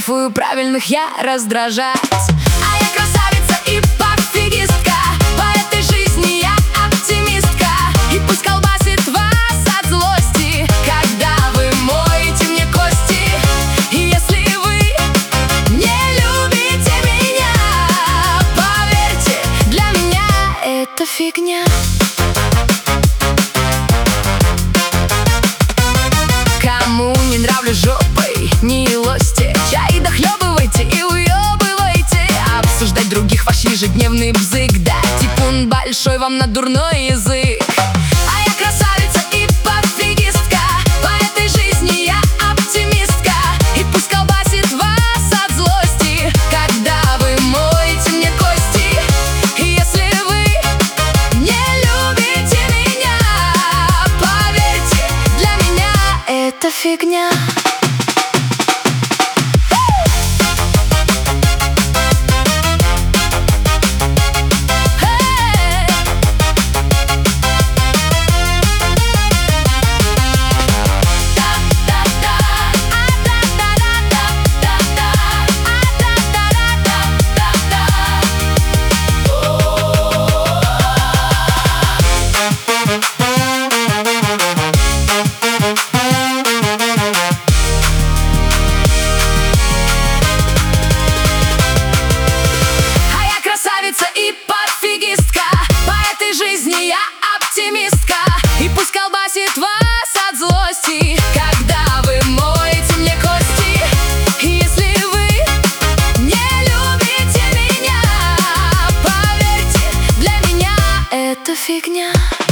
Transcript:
кайфую правильных я раздражать. А я красавица и пофигистка, по этой жизни я оптимистка. И пусть колбасит вас от злости, когда вы моете мне кости. И если вы не любите меня, поверьте, для меня это фигня. Кому не нравлюсь жопой, не лости, чай дохлебывайте и уебывайте. Обсуждать других ваш ежедневный бзык, да, типун большой вам на дурной язык. А я красавица и пофигистка, по этой жизни я оптимистка. И пусть колбасит вас от злости, когда вы моете мне кости. И если вы не любите меня, поверьте, для меня это фигня. И пофигистка, по этой жизни я оптимистка. И пусть колбасит вас от злости, когда вы моете мне кости. И если вы не любите меня, поверьте, для меня это фигня.